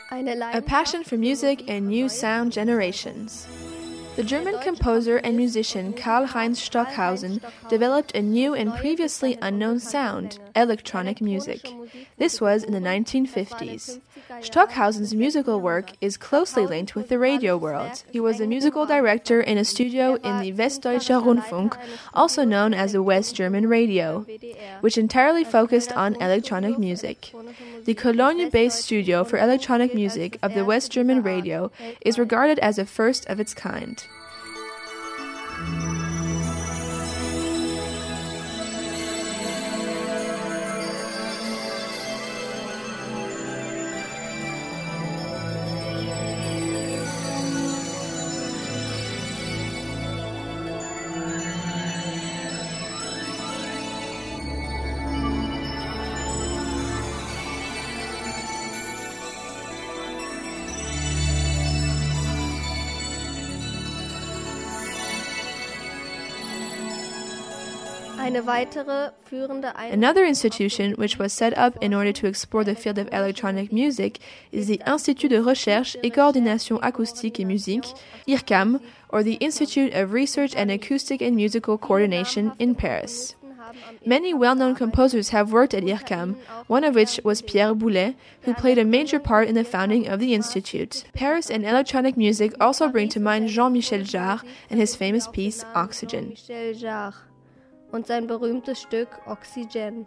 A passion for music and new sound generations. The German composer and musician Karl-Heinz Stockhausen developed a new and previously unknown sound, electronic music. This was in the 1950s. Stockhausen's musical work is closely linked with the radio world. He was a musical director in a studio in the Westdeutscher Rundfunk, also known as the West German Radio, which entirely focused on electronic music. The Cologne-based studio for electronic music of the West German Radio is regarded as a first of its kind. Another institution which was set up in order to explore the field of electronic music is the Institut de Recherche et Coordination Acoustique et Musique, IRCAM, or the Institute of Research and Acoustic and Musical Coordination in Paris. Many well-known composers have worked at IRCAM, one of which was Pierre Boulez, who played a major part in the founding of the institute. Paris and electronic music also bring to mind Jean-Michel Jarre and his famous piece, Oxygen. Und sein berühmtes Stück Oxygen.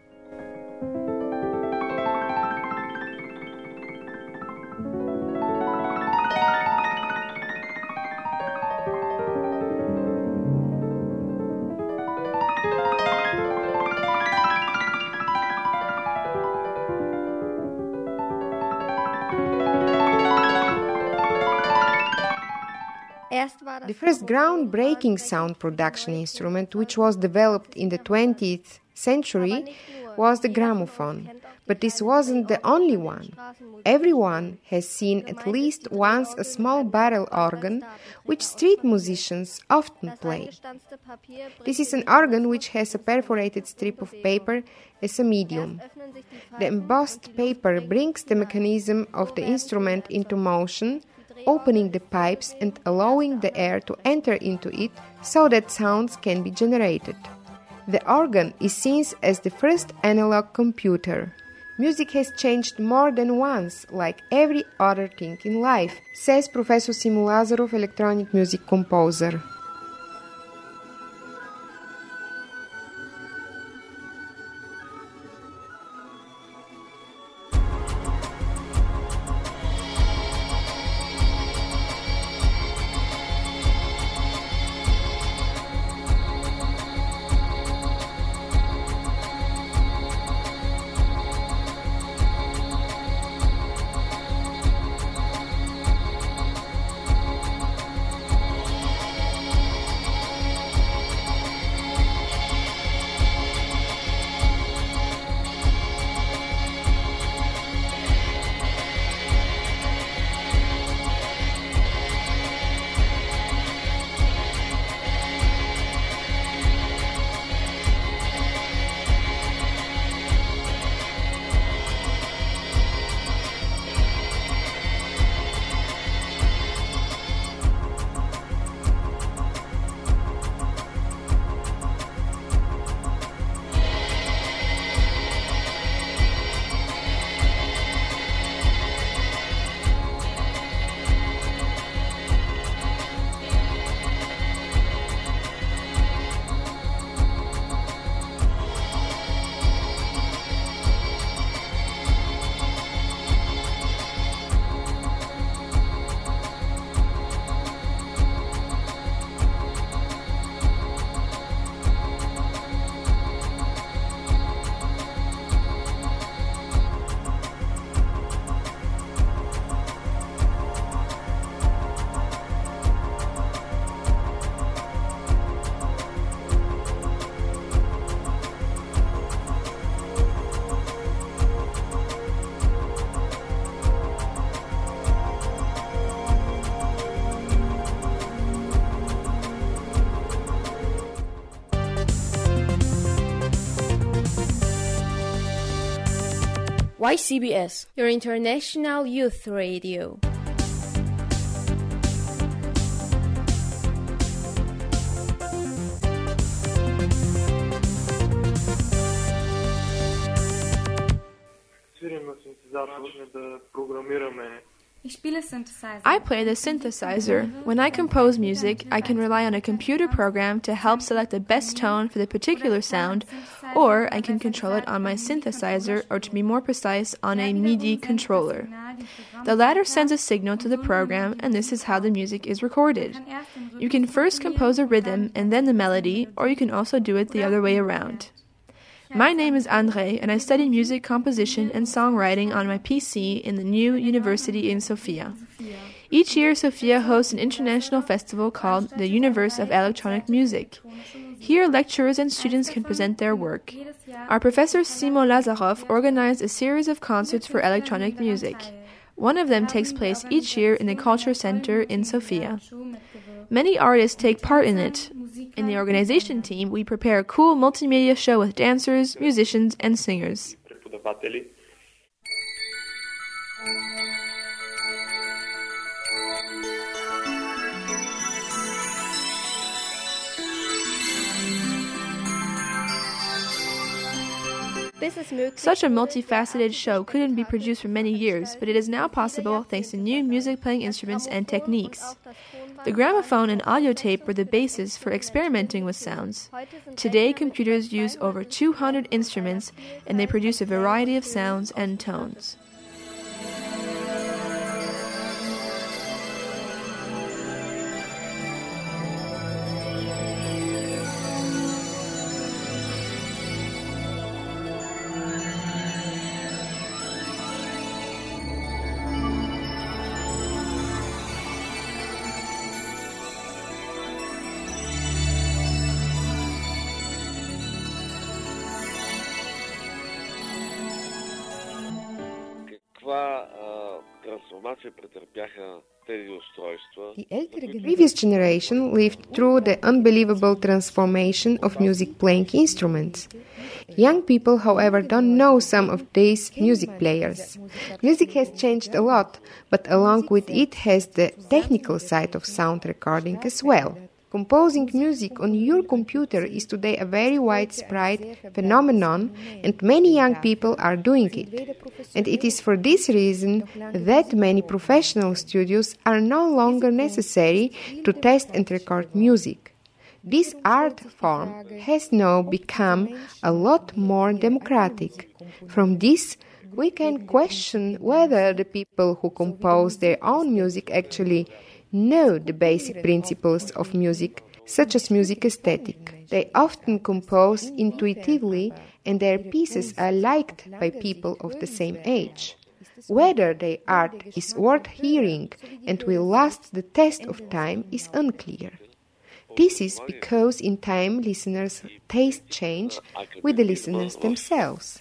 The first groundbreaking sound production instrument which was developed in the 20th century was the gramophone. But this wasn't the only one. Everyone has seen at least once a small barrel organ which street musicians often play. This is an organ which has a perforated strip of paper as a medium. The embossed paper brings the mechanism of the instrument into motion, opening the pipes and allowing the air to enter into it so that sounds can be generated. The organ is seen as the first analog computer. Music has changed more than once, like every other thing in life, says Professor Simo Lazarov, electronic music composer. YCBS, your international youth radio. I play the synthesizer. When I compose music, I can rely on a computer program to help select the best tone for the particular sound, or I can control it on my synthesizer, or to be more precise, on a MIDI controller. The latter sends a signal to the program, and this is how the music is recorded. You can first compose a rhythm and then the melody, or you can also do it the other way around. My name is André, and I study music composition and songwriting on my PC in the new university in Sofia. Each year, Sofia hosts an international festival called the Universe of Electronic Music. Here, lecturers and students can present their work. Our professor Simon Lazarov organized a series of concerts for electronic music. One of them takes place each year in the Culture Center in Sofia. Many artists take part in it. In the organization team, we prepare a cool multimedia show with dancers, musicians, and singers. Such a multifaceted show couldn't be produced for many years, but it is now possible thanks to new music-playing instruments and techniques. The gramophone and audio tape were the basis for experimenting with sounds. Today, computers use over 200 instruments, and they produce a variety of sounds and tones. The previous generation lived through the unbelievable transformation of music playing instruments. Young people, however, don't know some of these music players. Music has changed a lot, but along with it has the technical side of sound recording as well. Composing music on your computer is today a very widespread phenomenon, and many young people are doing it. And it is for this reason that many professional studios are no longer necessary to test and record music. This art form has now become a lot more democratic. From this, we can question whether the people who compose their own music actually know the basic principles of music, such as music aesthetic. They often compose intuitively, and their pieces are liked by people of the same age. Whether their art is worth hearing and will last the test of time is unclear. This is because in time listeners' taste change with the listeners themselves.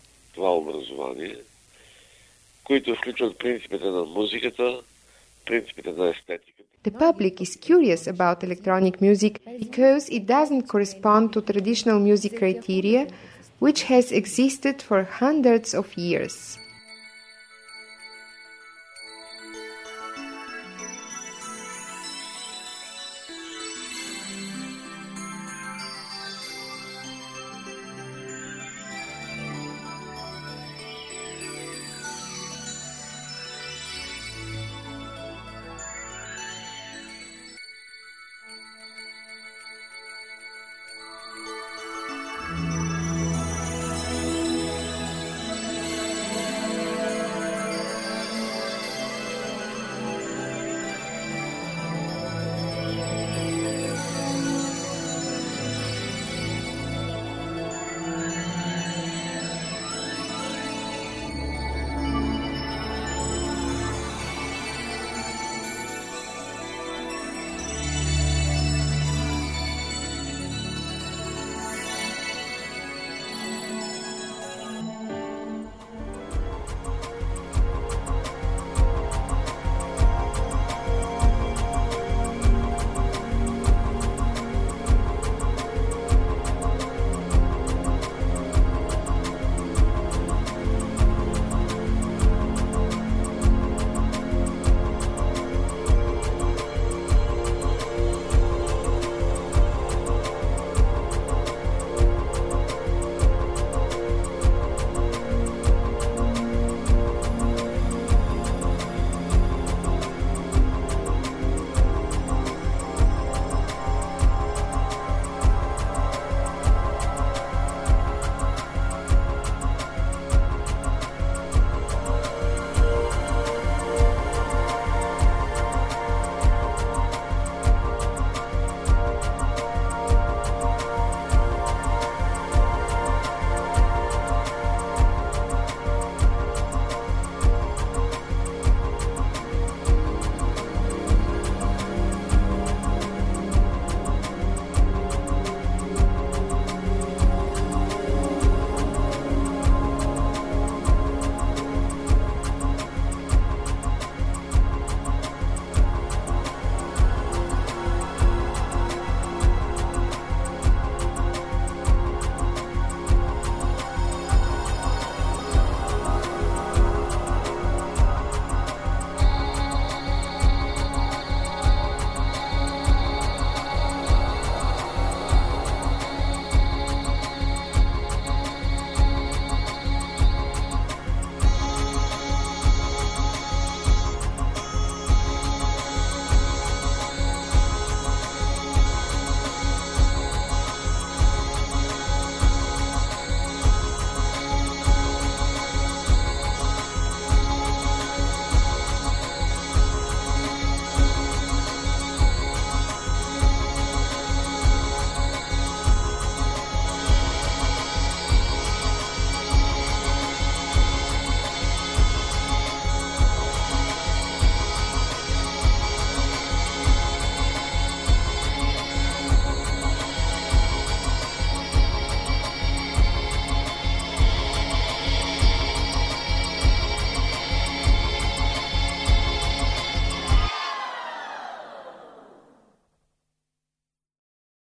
The public is curious about electronic music because it doesn't correspond to traditional music criteria, which has existed for hundreds of years.